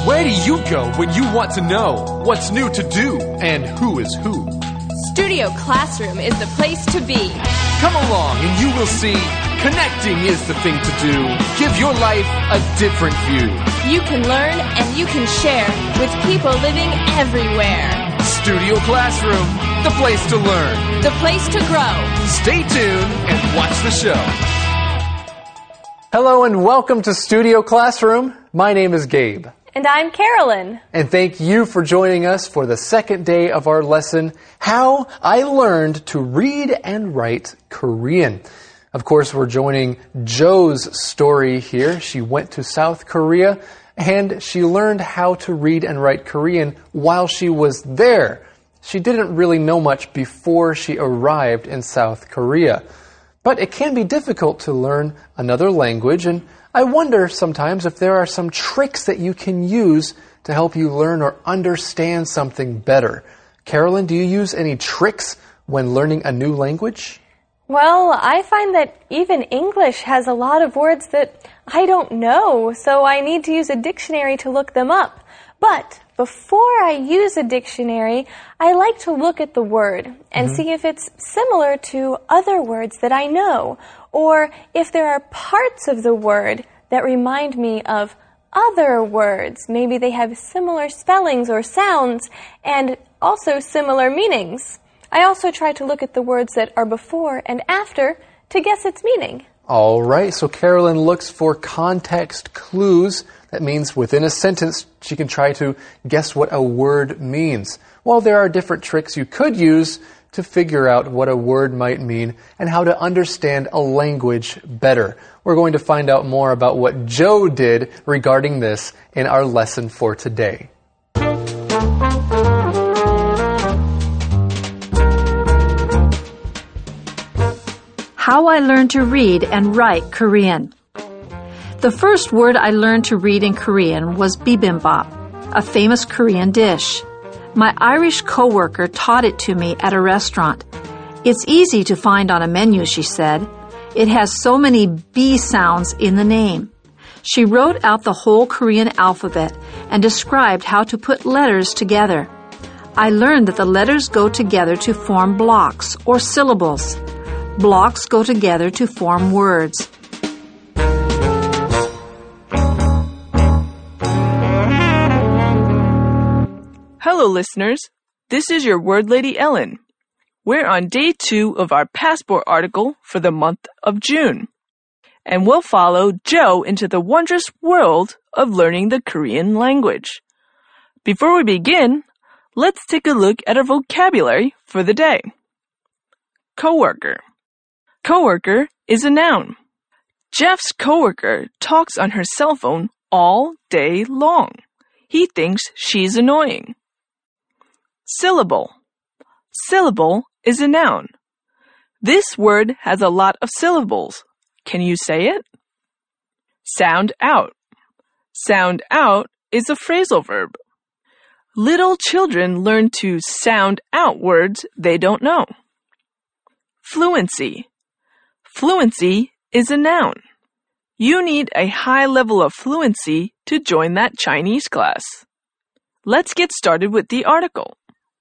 Where do you go when you want to know what's new to do and who is who? Studio Classroom is the place to be. Come along and you will see connecting is the thing to do. Give your life a different view. You can learn and you can share with people living everywhere. Studio Classroom, the place to learn. The place to grow. Stay tuned and watch the show. Hello and welcome to Studio Classroom. My name is Gabe. And I'm Carolyn. And thank you for joining us for the second day of our lesson, How I Learned to Read and Write Korean. Of course, we're joining Jo's story here. She went to South Korea and she learned how to read and write Korean while she was there. She didn't really know much before she arrived in South Korea. But it can be difficult to learn another language, and I wonder sometimes if there are some tricks that you can use to help you learn or understand something better. Carolyn, do you use any tricks when learning a new language? Well, I find that even English has a lot of words that I don't know, so I need to use a dictionary to look them up. But before I use a dictionary, I like to look at the word and see if it's similar to other words that I know, or if there are parts of the word that remind me of other words. Maybe they have similar spellings or sounds and also similar meanings. I also try to look at the words that are before and after to guess its meaning. All right, so Carolyn looks for context clues. That means within a sentence, she can try to guess what a word means. Well, there are different tricks you could use to figure out what a word might mean and how to understand a language better. We're going to find out more about what Jo did regarding this in our lesson for today. How I learned to read and write Korean. The first word I learned to read in Korean was bibimbap, a famous Korean dish. My Irish coworker taught it to me at a restaurant. It's easy to find on a menu, she said. It has so many B sounds in the name. She wrote out the whole Korean alphabet and described how to put letters together. I learned that the letters go together to form blocks or syllables. Blocks go together to form words. Hello, listeners. This is your Word Lady Ellen. We're on day 2 of our passport article for the month of June. And we'll follow Jo into the wondrous world of learning the Korean language. Before we begin, let's take a look at our vocabulary for the day. Coworker. Coworker is a noun. Jeff's coworker talks on her cell phone all day long. He thinks she's annoying. Syllable. Syllable is a noun. This word has a lot of syllables. Can you say it? Sound out. Sound out is a phrasal verb. Little children learn to sound out words they don't know. Fluency. Fluency is a noun. You need a high level of fluency to join that Chinese class. Let's get started with the article.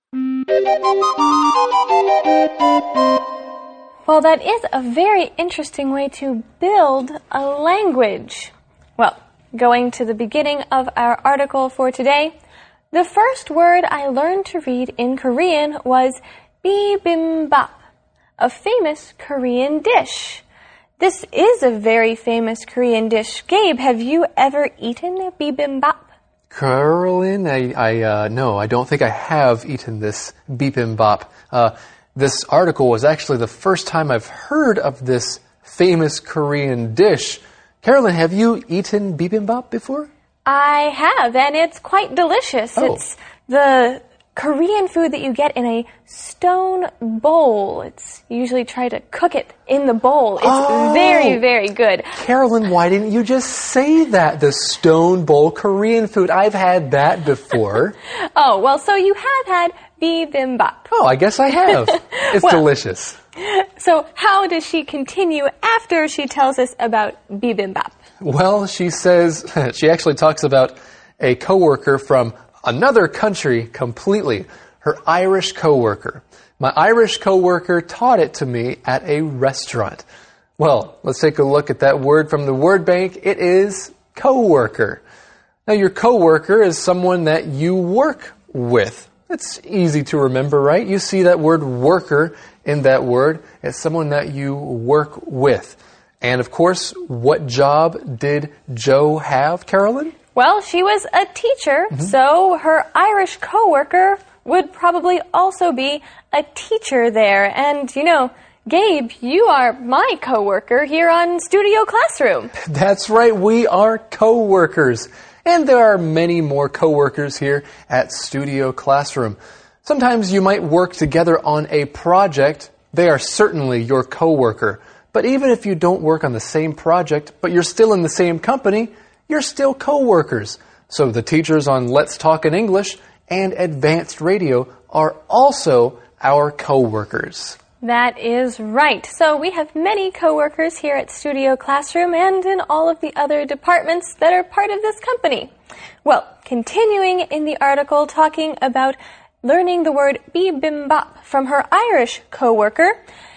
Well, that is a very interesting way to build a language. Well, going to the beginning of our article for today, the first word I learned to read in Korean was bibimbap, a famous Korean dish. This is a very famous Korean dish. Gabe, have you ever eaten bibimbap? Carolyn, no, I don't think I have eaten this bibimbap. This article was actually the first time I've heard of this famous Korean dish. Carolyn, have you eaten bibimbap before? I have, and it's quite delicious. Oh. It's the Korean food that you get in a stone bowl. You usually try to cook it in the bowl. It's very, very good. Carolyn, why didn't you just say that? The stone bowl Korean food. I've had that before. Oh, well, so you have had bibimbap. Oh, I guess I have. It's delicious. So how does she continue after she tells us about bibimbap? Well, she says, she actually talks about a coworker from another country completely, her Irish coworker. My Irish coworker taught it to me at a restaurant. Well, let's take a look at that word from the word bank. It is coworker. Now, your coworker is someone that you work with. It's easy to remember, right? You see that word worker in that word. It's someone that you work with. And of course, what job did Jo have, Carolyn? Well, she was a teacher, so her Irish coworker would probably also be a teacher there. And, you know, Gabe, you are my coworker here on Studio Classroom. That's right, we are coworkers. And there are many more coworkers here at Studio Classroom. Sometimes you might work together on a project. They are certainly your coworker. But even if you don't work on the same project, but you're still in the same company, you're still coworkers. So the teachers on Let's Talk in English and Advanced Radio are also our coworkers. That is right. So we have many coworkers here at Studio Classroom and in all of the other departments that are part of this company. Well, continuing in the article talking about learning the word bibimbap from her Irish coworker,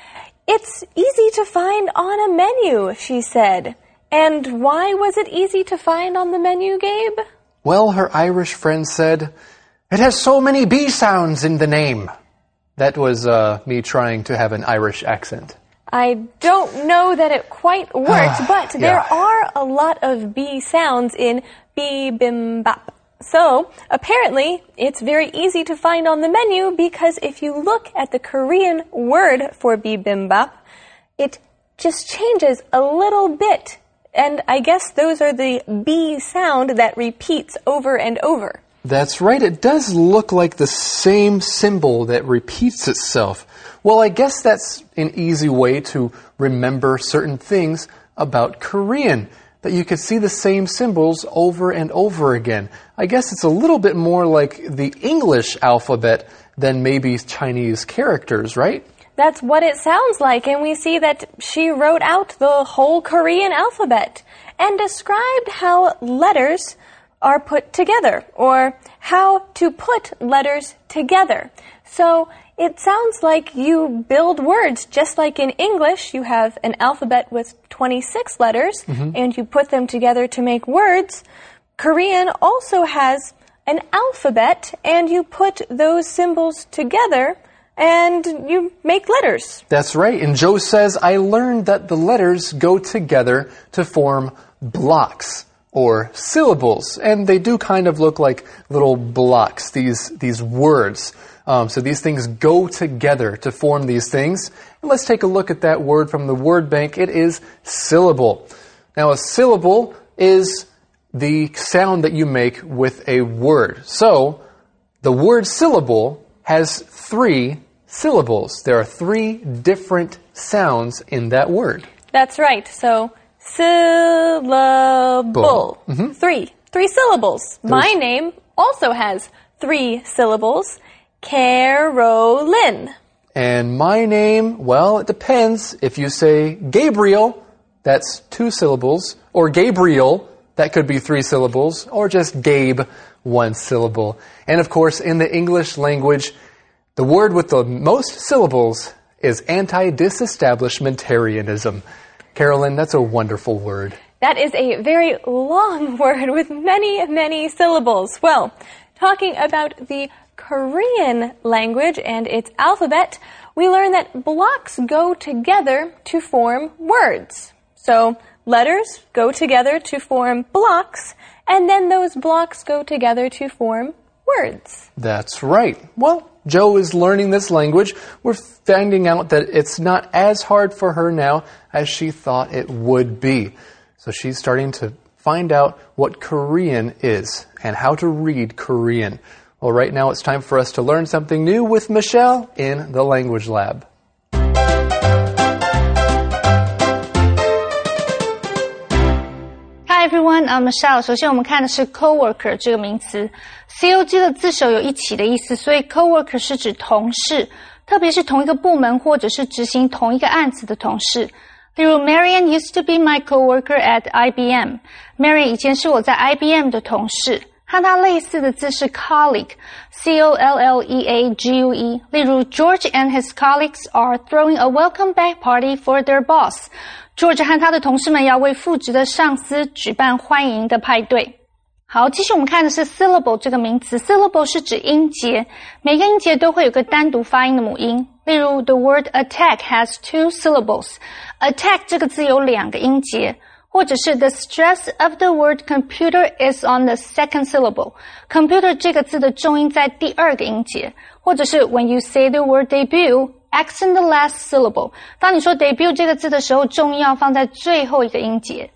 it's easy to find on a menu, she said. And why was it easy to find on the menu, Gabe? Well, her Irish friend said, "It has so many B sounds in the name." That was me trying to have an Irish accent. I don't know that it quite worked, but there are a lot of B sounds in bibimbap. So, apparently, it's very easy to find on the menu because if you look at the Korean word for bibimbap, it just changes a little bit. And I guess those are the B sound that repeats over and over. That's right. It does look like the same symbol that repeats itself. Well, I guess that's an easy way to remember certain things about Korean, that you could see the same symbols over and over again. I guess it's a little bit more like the English alphabet than maybe Chinese characters, right? That's what it sounds like, and we see that she wrote out the whole Korean alphabet and described how letters are put together, or how to put letters together. So it sounds like you build words just like in English. You have an alphabet with 26 letters, and you put them together to make words. Korean also has an alphabet, and you put those symbols together, and you make letters. That's right. And Jo says, I learned that the letters go together to form blocks, or syllables, and they do kind of look like little blocks, these words. So these things go together to form these things. And let's take a look at that word from the word bank. It is syllable. Now, a syllable is the sound that you make with a word. So the word syllable has 3 syllables. There are 3 different sounds in that word. That's right. So syllable. 3 syllables. My name also has 3 syllables. Carolyn. And my name, well, it depends. If you say Gabriel, that's 2 syllables. Or Gabriel, that could be 3 syllables. Or just Gabe, 1 syllable. And of course, in the English language, the word with the most syllables is anti-disestablishmentarianism. Carolyn, that's a wonderful word. That is a very long word with many, many syllables. Well, talking about the Korean language and its alphabet, we learn that blocks go together to form words. So letters go together to form blocks, and then those blocks go together to form words. That's right. Well, Jo is learning this language. We're finding out that it's not as hard for her now as she thought it would be. So she's starting to find out what Korean is and how to read Korean. Well, right now it's time for us to learn something new with Michelle in the Language Lab. Hi everyone, I'm Michelle. 首先我们看的是 coworker 这个名词。COG 的字首有一起的意思，所以 coworker 是指同事，特别是同一个部门或者是执行同一个案子的同事。例如 Marian used to be my coworker at IBM. Marian 以前是我在 IBM 的同事。 和它类似的字是 colleague, C-O-L-L-E-A-G-U-E. 例如 George and his colleagues are throwing a welcome back party for their boss. George 和他的同事们要为复职的上司举办欢迎的派对。好，继续我们看的是 syllable 这个名词。syllable 是指音节，每个音节都会有个单独发音的母音。例如 the word attack has 2 syllables. Attack 这个字有2个音节。或者是 the stress of the word computer is on the second syllable. Computer 这个字的重音在第2个音节。或者是 when you say the word debut, accent the last syllable. 当你说 debut 这个字的时候，重音要放在最后一个音节。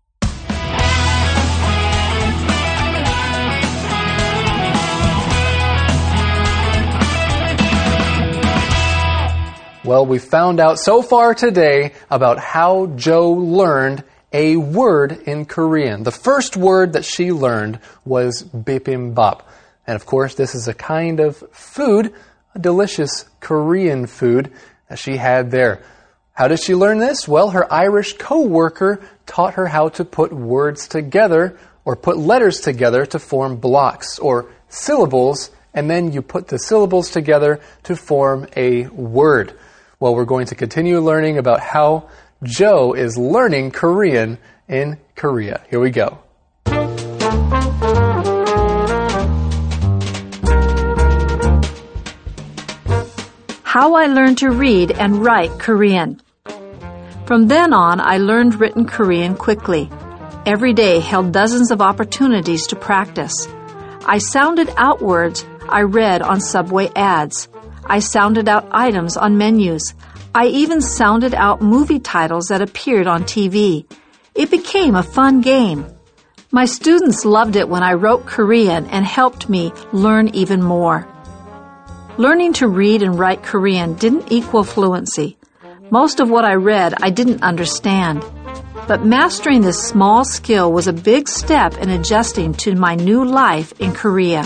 Well, we found out so far today about how Joe learned a word in Korean. The first word that she learned was bibimbap. And of course, this is a kind of food, a delicious Korean food that she had there. How did she learn this? Well, her Irish co-worker taught her how to put words together or put letters together to form blocks or syllables, and then you put the syllables together to form a word. Well, we're going to continue learning about how Joe is learning Korean in Korea. Here we go. How I learned to read and write Korean. From then on, I learned written Korean quickly. Every day held dozens of opportunities to practice. I sounded out words I read on subway ads. I sounded out items on menus. I even sounded out movie titles that appeared on TV. It became a fun game. My students loved it when I wrote Korean and helped me learn even more. Learning to read and write Korean didn't equal fluency. Most of what I read I didn't understand. But mastering this small skill was a big step in adjusting to my new life in Korea.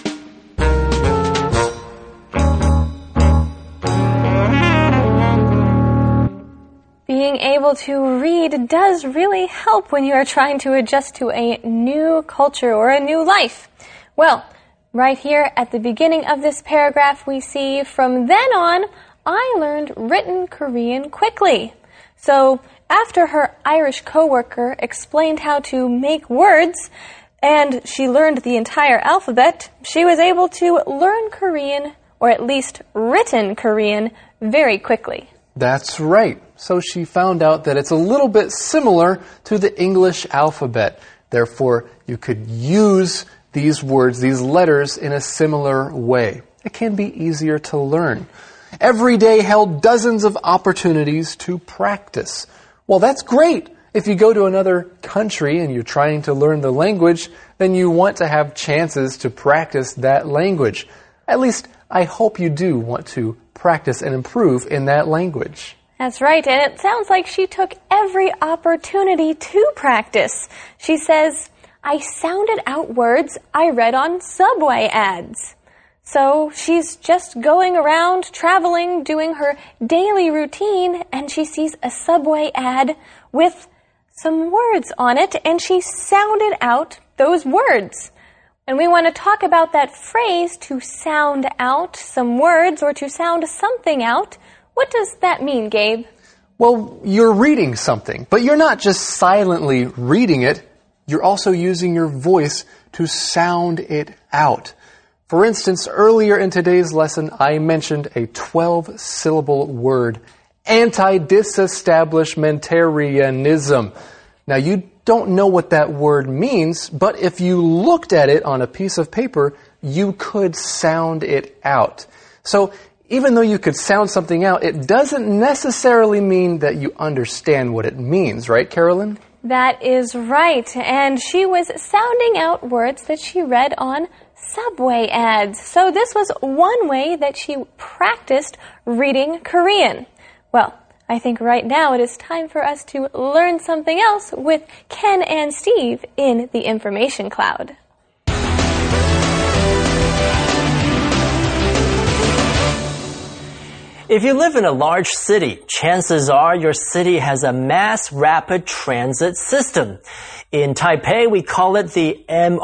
Being able to read does really help when you are trying to adjust to a new culture or a new life. Well, right here at the beginning of this paragraph, we see, from then on, I learned written Korean quickly. So, after her Irish coworker explained how to make words, and she learned the entire alphabet, she was able to learn Korean, or at least written Korean, very quickly. That's right. So she found out that it's a little bit similar to the English alphabet. Therefore, you could use these words, these letters, in a similar way. It can be easier to learn. Every day held dozens of opportunities to practice. Well, that's great. If you go to another country and you're trying to learn the language, then you want to have chances to practice that language. At least, I hope you do want to practice and improve in that language. That's right, and it sounds like she took every opportunity to practice. She says, I sounded out words I read on subway ads. So she's just going around, traveling, doing her daily routine, and she sees a subway ad with some words on it, and she sounded out those words. And we want to talk about that phrase, to sound out some words or to sound something out. What does that mean, Gabe? Well, you're reading something, but you're not just silently reading it. You're also using your voice to sound it out. For instance, earlier in today's lesson, I mentioned a 12-syllable word, anti-disestablishmentarianism. Now, you don't know what that word means, but if you looked at it on a piece of paper, you could sound it out. So, even though you could sound something out, it doesn't necessarily mean that you understand what it means, right, Carolyn? That is right, and she was sounding out words that she read on subway ads. So this was one way that she practiced reading Korean. Well, I think right now it is time for us to learn something else with Ken and Steve in the Information Cloud. If you live in a large city, chances are your city has a mass rapid transit system. In Taipei, we call it the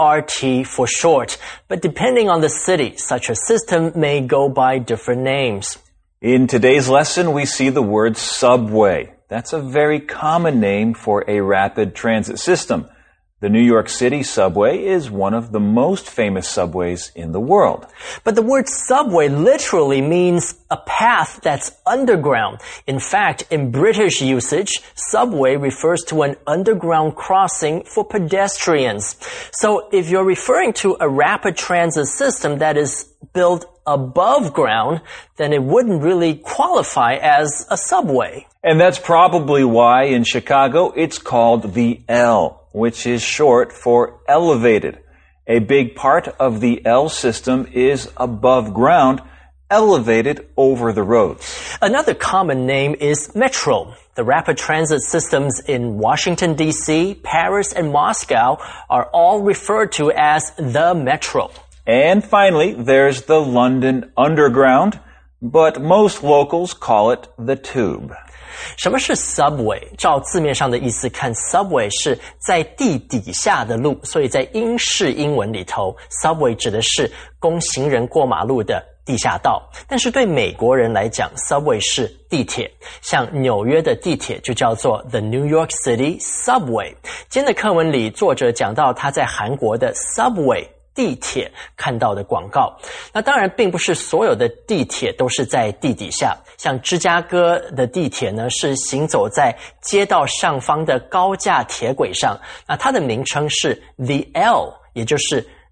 MRT for short, but depending on the city, such a system may go by different names. In today's lesson, we see the word subway. That's a very common name for a rapid transit system. The New York City subway is one of the most famous subways in the world. But the word subway literally means a path that's underground. In fact, in British usage, subway refers to an underground crossing for pedestrians. So if you're referring to a rapid transit system that is built above ground, then it wouldn't really qualify as a subway. And that's probably why in Chicago it's called the L, which is short for elevated. A big part of the L system is above ground, elevated over the roads. Another common name is Metro. The rapid transit systems in Washington, D.C., Paris, and Moscow are all referred to as the Metro. And finally, there's the London Underground, but most locals call it the Tube. 什么是 subway？ 照字面上的意思看 subway 是在地底下的路，所以在英式英文里头 subway 指的是供行人过马路的地下道。但是对美国人来讲 subway 是地铁，像纽约的地铁就叫做 The New York City Subway。今天的课文里作者讲到他在韩国的 subway地铁看到的广告。那当然并不是所有的地铁都是在地底下，像芝加哥的地铁呢是行走在街道上方的高架铁轨上，那它的名称是 The L， 也就是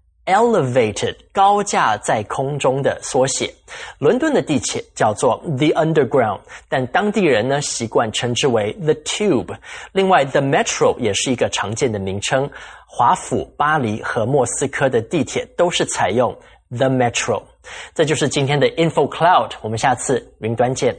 Elevated， 高架在空中的缩写。伦敦的地铁叫做 The Underground， 但当地人呢习惯称之为 The Tube。另外 The Metro 也是一个常见的名称，华府、巴黎和莫斯科的地铁都是采用 The Metro。 这就是今天的 Info Cloud， 我们下次云端见。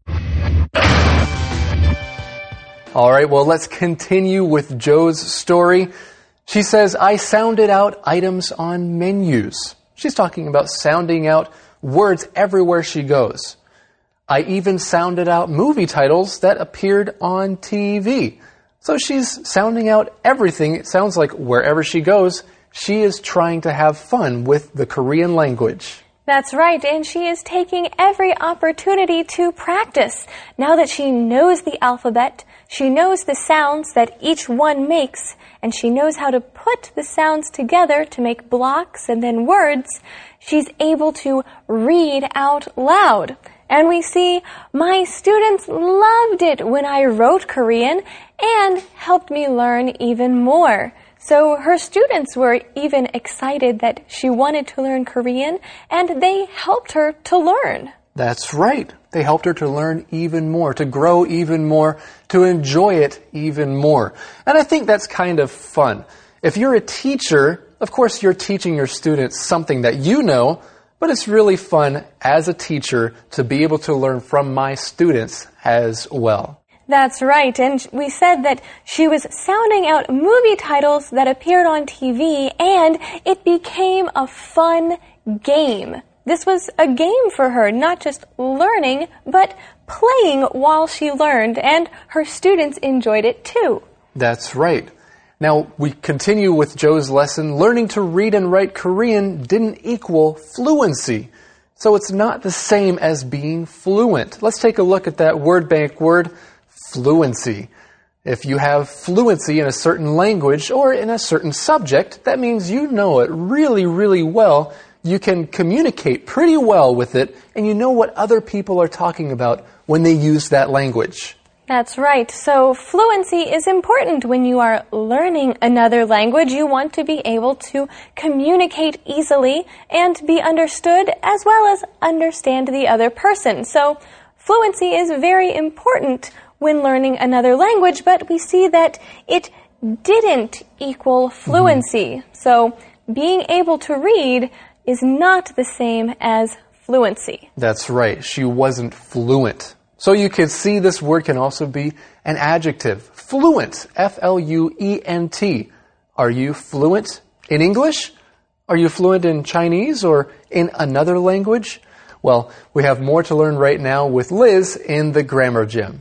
All right, well, let's continue with Joe's story. She says, I sounded out items on menus. She's talking about sounding out words everywhere she goes. I even sounded out movie titles that appeared on TV. So she's sounding out everything. It sounds like wherever she goes, she is trying to have fun with the Korean language. That's right, and she is taking every opportunity to practice. Now that she knows the alphabet, she knows the sounds that each one makes, and she knows how to put the sounds together to make blocks and then words, she's able to read out loud. And we see my students loved it when I wrote Korean and helped me learn even more. So her students were even excited that she wanted to learn Korean, and they helped her to learn. That's right. They helped her to learn even more, to grow even more, to enjoy it even more. And I think that's kind of fun. If you're a teacher, of course you're teaching your students something that you know, but it's really fun as a teacher to be able to learn from my students as well. That's right, and we said that she was sounding out movie titles that appeared on TV, and it became a fun game. This was a game for her, not just learning, but playing while she learned, and her students enjoyed it too. That's right. Now, we continue with Joe's lesson. Learning to read and write Korean didn't equal fluency. So it's not the same as being fluent. Let's take a look at that word bank word, fluency. If you have fluency in a certain language or in a certain subject, that means you know it really, really well. You can communicate pretty well with it, and you know what other people are talking about when they use that language. That's right. So fluency is important when you are learning another language. You want to be able to communicate easily and be understood as well as understand the other person. So fluency is very important when learning another language, but we see that it didn't equal fluency. So being able to read is not the same as fluency. That's right. She wasn't fluent. So you can see this word can also be an adjective. Fluent, F-L-U-E-N-T. Are you fluent in English? Are you fluent in Chinese or in another language? Well, we have more to learn right now with Liz in the Grammar Gym.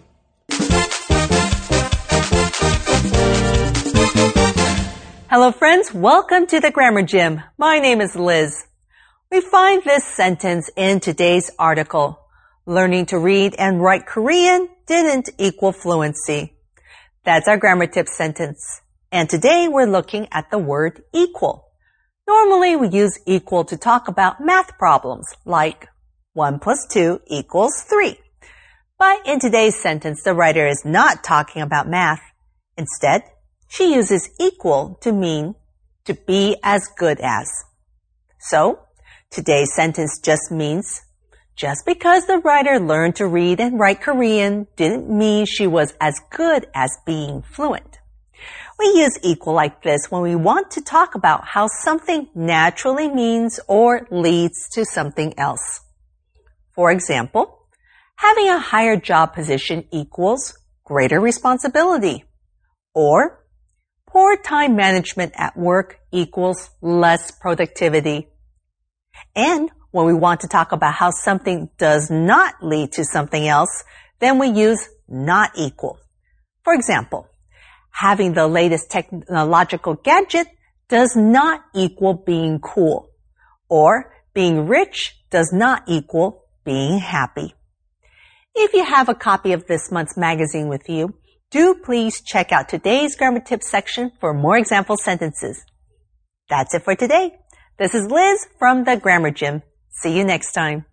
Hello friends, welcome to the Grammar Gym. My name is Liz. We find this sentence in today's article. Learning to read and write Korean didn't equal fluency. That's our grammar tip sentence. And today we're looking at the word equal. Normally we use equal to talk about math problems like 1 plus 2 equals 3. But in today's sentence, the writer is not talking about math. Instead, she uses equal to mean to be as good as. So, today's sentence just means, just because the writer learned to read and write Korean didn't mean she was as good as being fluent. We use equal like this when we want to talk about how something naturally means or leads to something else. For example, having a higher job position equals greater responsibility, or poor time management at work equals less productivity. And when we want to talk about how something does not lead to something else, then we use not equal. For example, having the latest technological gadget does not equal being cool, or being rich does not equal being happy. If you have a copy of this month's magazine with you, do please check out today's grammar tips section for more example sentences. That's it for today. This is Liz from the Grammar Gym. See you next time.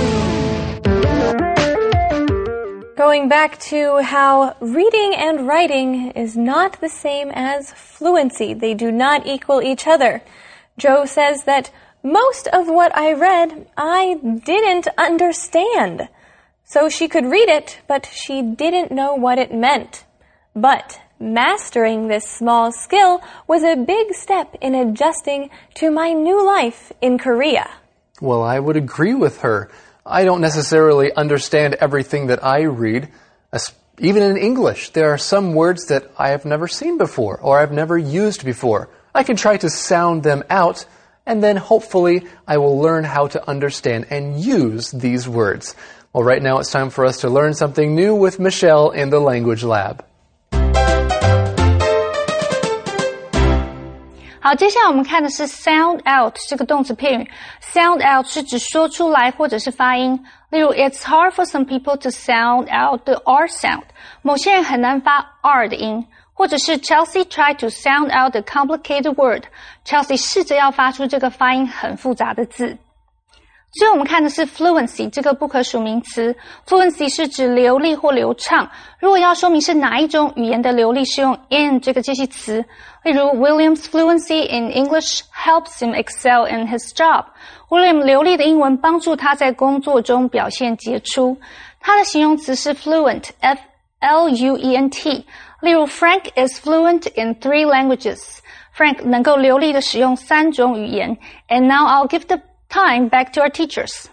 Going back to how reading and writing is not the same as fluency. They do not equal each other. Joe says that most of what I read, I didn't understand. So she could read it, but she didn't know what it meant. But mastering this small skill was a big step in adjusting to my new life in Korea. Well, I would agree with her. I don't necessarily understand everything that I read. Even in English, there are some words that I have never seen before or I've never used before. I can try to sound them out, and then hopefully I will learn how to understand and use these words. Well, right now it's time for us to learn something new with Michelle in the Language Lab. 好，接下来我们看的是 sound out 这个动词片语。sound out 是指说出来或者是发音。例如 It's hard for some people to sound out the R sound. 某些人很难发 R 的音。或者是 Chelsea tried to sound out the complicated word. Chelsea 试着要发出这个发音很复杂的字。最后我们看的是 fluency 这个不可数名词。fluency 是指流利或流畅。如果要说明是哪一种语言的流利，是用 in 这个介系词。例如 William's fluency in English helps him excel in his job. William 流利的英文帮助他在工作中表现杰出。他的形容词是 fluent, F-L-U-E-N-T. 例如 Frank is fluent in 3 languages. Frank 能够流利的使用3种语言。And now I'll give the time back to our teachers.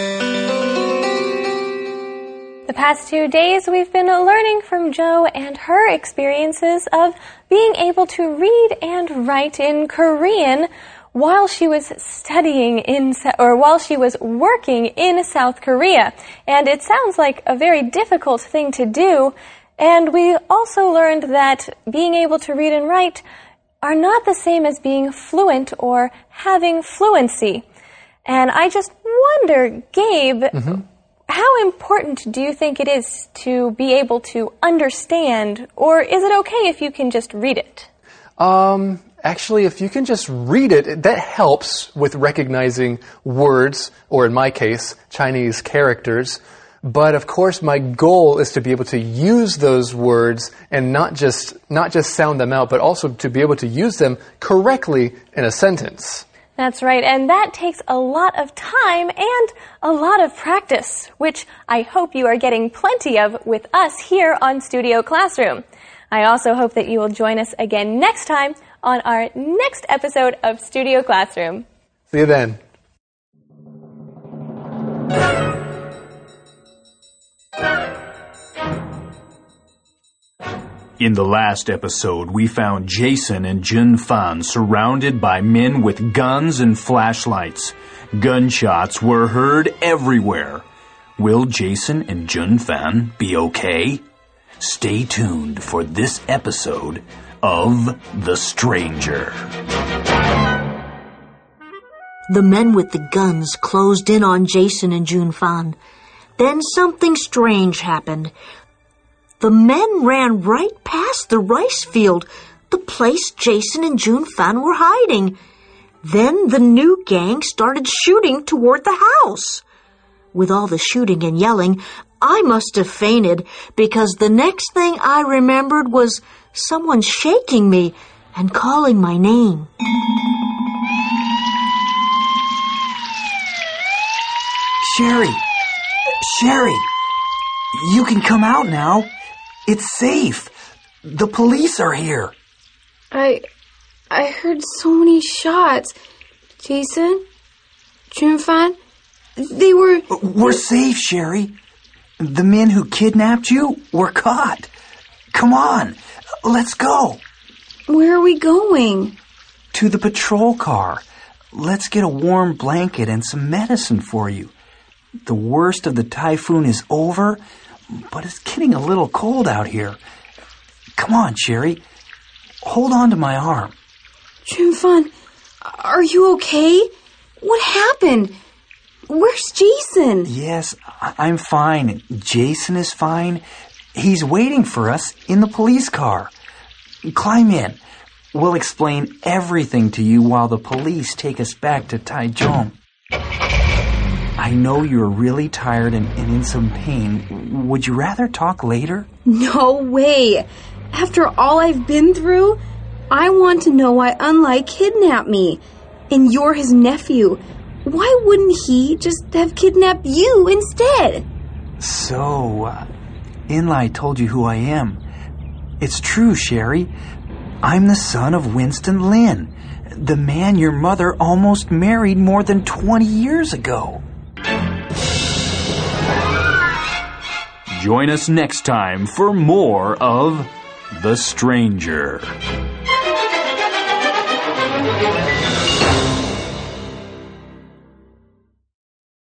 The past 2 days, we've been learning from Jo and her experiences of being able to read and write in Korean while she was while she was working in South Korea. And it sounds like a very difficult thing to do. And we also learned that being able to read and write are not the same as being fluent or having fluency. And I just wonder, Gabe, how important do you think it is to be able to understand, or is it okay if you can just read it? Actually, if you can just read it, that helps with recognizing words, or in my case, Chinese characters. But of course, my goal is to be able to use those words and not just sound them out, but also to be able to use them correctly in a sentence. That's right, and that takes a lot of time and a lot of practice, which I hope you are getting plenty of with us here on Studio Classroom. I also hope that you will join us again next time on our next episode of Studio Classroom. See you then. In the last episode, we found Jason and Jun Fan surrounded by men with guns and flashlights. Gunshots were heard everywhere. Will Jason and Jun Fan be okay? Stay tuned for this episode of The Stranger. The men with the guns closed in on Jason and Jun Fan. Then something strange happened. The men ran right past the rice field, the place Jason and Jun Fan were hiding. Then the new gang started shooting toward the house. With all the shooting and yelling, I must have fainted because the next thing I remembered was someone shaking me and calling my name. Sherry, you can come out now. It's safe. The police are here. I heard so many shots. Jason? Jun Fan? They were... We're safe, Sherry. The men who kidnapped you were caught. Come on, let's go. Where are we going? To the patrol car. Let's get a warm blanket and some medicine for you. The worst of the typhoon is over, but it's getting a little cold out here. Come on, Sherry. Hold on to my arm. Jun Fan, are you okay? What happened? Where's Jason? Yes, I'm fine. Jason is fine. He's waiting for us in the police car. Climb in. We'll explain everything to you while the police take us back to Taichung. I know you're really tired and in some pain. Would you rather talk later? No way. After all I've been through, I want to know why Unlai kidnapped me. And you're his nephew. Why wouldn't he just have kidnapped you instead? So, Inlai told you who I am. It's true, Sherry. I'm the son of Winston Lin, the man your mother almost married more than 20 years ago. Join us next time for more of The Stranger.